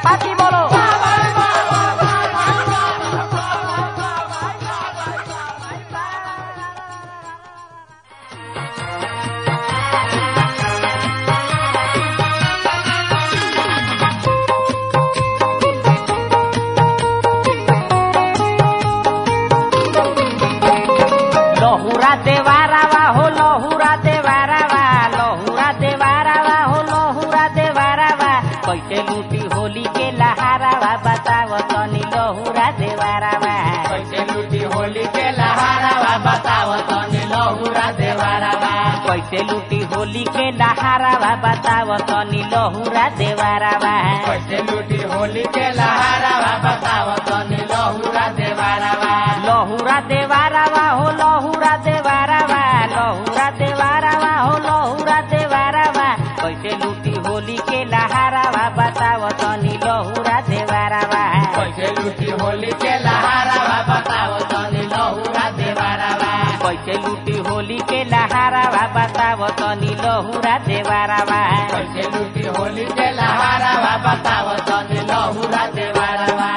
पाती बोलो लहुरा देवारावा हो लहुरा देवारावा लहुरा देवारावा हो लहुरा देवारावा कैसे लूटी होली के लहारावा बताव तनी लहुरा देवारावा कैसे लूटी होली के लहारावा बताव तनी लहुरा देवारावा कैसे लूटी होली के लहारावा बताव तनी लहुरा देवारावा कैसे लूटी होली के लहारावा बताव तनी लहुरा देवारावा लहुरा देवारावा हो लहुरा देवारावा लहुरा देवारावा हो लहुरा देवारावा कैसे लूटी होली के लहारावा बताव तनी लहुरा देवारावा कैसे लूटी होली के लहारावा बताव तनी लहुरा देवारावा कैसे लूटी होली के लहारावा बताव तनी लहुरा देवारावा कैसे लूटी होली के लहारावा बताव तनी लहुरा देवारावा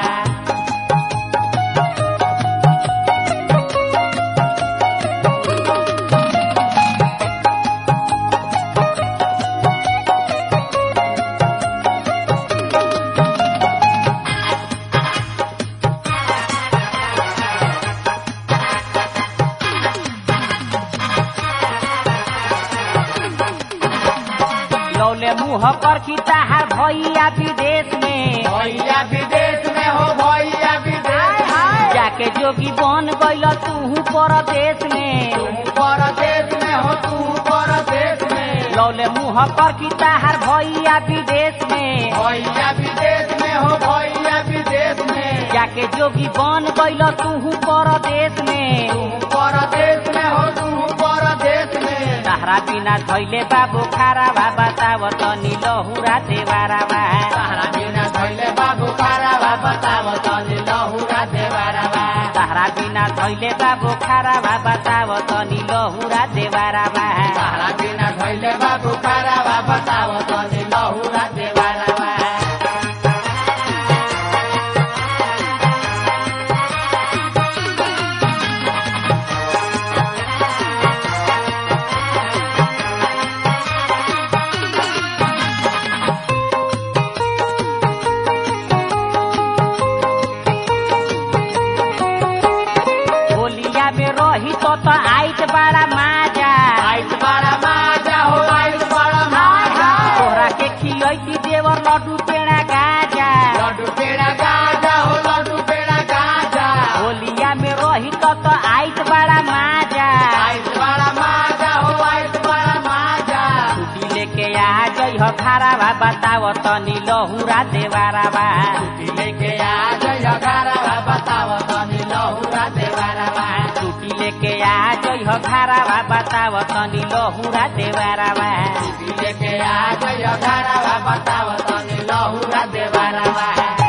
लौले मुँह पर खिताहार भैया विदेश में भैया विदेश में हो भैया विदेश में जाके जोगी बन गइल तू परदेश में तुम परदेश में हो तू परदेश में लौले मुँह पर खिताहार भैया विदेश में भैया विदेश में हो भैया विदेश में जाके जोगी बन गइल तू परदेश में तुम परदेश में हो तू परदेश में सहारा बिना धैले बाबू खारावा बताव तनी लहुरा देवारावा सहारा बिना धैले बाबू खारावा बताव तनी लहुरा देवारावा सहारा बिना धैले बाबू खारावा बताव तनी लहुरा देवारावा सहारा बिना धैले बाबू खारावा बताव तनी लहुरा देवारावा होलिया में रही तो आइत बड़ा माजा आइस बड़ा माजा हो आइस बड़ा माजा तोहरा के खियती देवर लड्डू पेड़ा गाजा लड्डू पेड़ा गाजा हो लड्डू पेड़ा गाजा होलिया में रही तो आइत बड़ा माजा आइस बड़ा माजा हो आइस बड़ा माजा छुट्टी लेके आ जइह खारावा बताव तनी लहुरा देवारावा लेके आ जइह घरवा बताव तनी लहुरा देवारावा छुट्टी लेके आ जइह खारावा बताव तनी लहुरा देवारावा लेके आ जइह घरवा बताव तनी लहुरा देवारावा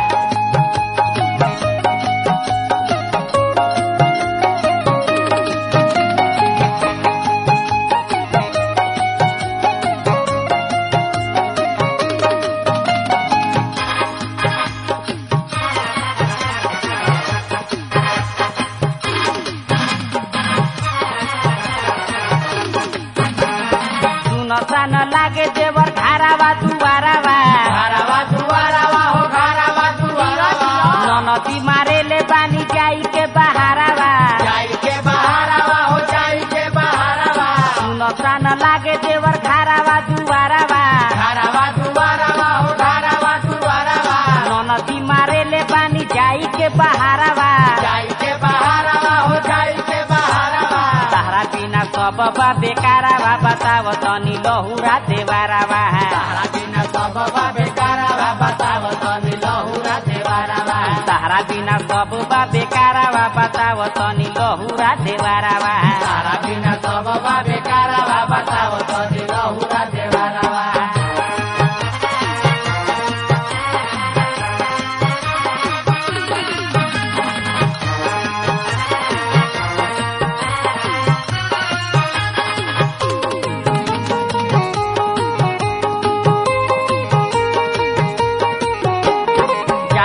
सुन सान लागे देवर खारावा दुवारावा घरवा दुआरावा हो घरवा दुआरावा ननदी मारेले बानी जाई के बहारावा जाई के बहारावा हो जाई के बहारावा सुन सान लागे देवर खारावा दुवारावा घरवा दुआरावा हो घरवा दुआरावा ननदी मारेले बानी जाई के बहारावा जाई के बहारावा हो जाई के बहारावा सहारा बिना सब बा बेकारावा बताव तनी लहुरा देवारावा सहारा बिना सब बेकारावा बताव तनी लहुरा देवारावा सहारा बिना सब बा बेकारावा बताव तनी लहुरा देवारावा सहारा बिना सब बेकारावा बताव तनी लहुरा देवारावा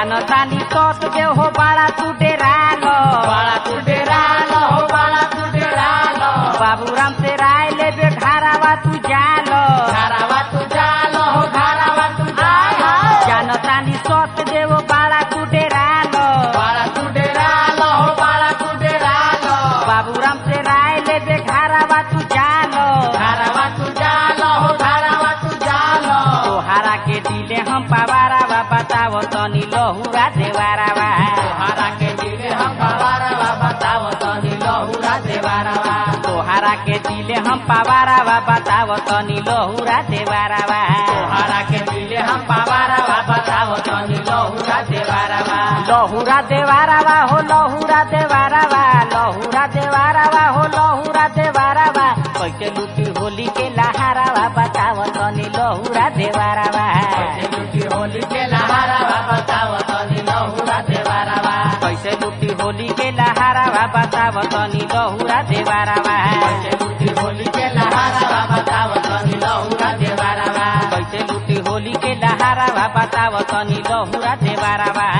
जानतानी सत देव हो बड़ा तू डेरालो बड़ा तू डेरालो हो बड़ा तू डेरालो बाबूराम से राय लेबे घरावा तू जालो घरावा तू जालो हो घरावा तू जालो जानतानी सत देव बड़ा तू डेरालो बड़ा तू डेरालो हो बड़ा तू डेरालो बाबूराम से राय लेबे घरावा तू जालो घरावा तू जालो हो घरावा तू जालो तोहारा के दिले हम पावारावा बताओ तनी लहुरा देवारावा तोहारा के दिले हम पावारावा बताओ तनी लहुरा देवारावा तोहारा के दिले हम पावारावा बताओ तनी लहुरा देवारावा तोहारा के दिले हम पावारावा बताओ तनी लहुरा देवारावा लहुरा देवारावा हो लहुरा देवारावा लहुरा देवारावा हो लहुरा देवारावा कैसे लूटी होली के लहारावा बताओ तनी लहुरा देवारावा कैसे लूटी होली के लहारावा बताओ तनी लहुरा देवारावा कैसे लूटी होली के लहारावा बताओ तनी लहुरा देवारावा कैसे लूटी होली के लहारावा बताओ तनी लहुरा देवारावा कैसे लूटी होली के लहारावा बताओ तनी लहुरा देवारावा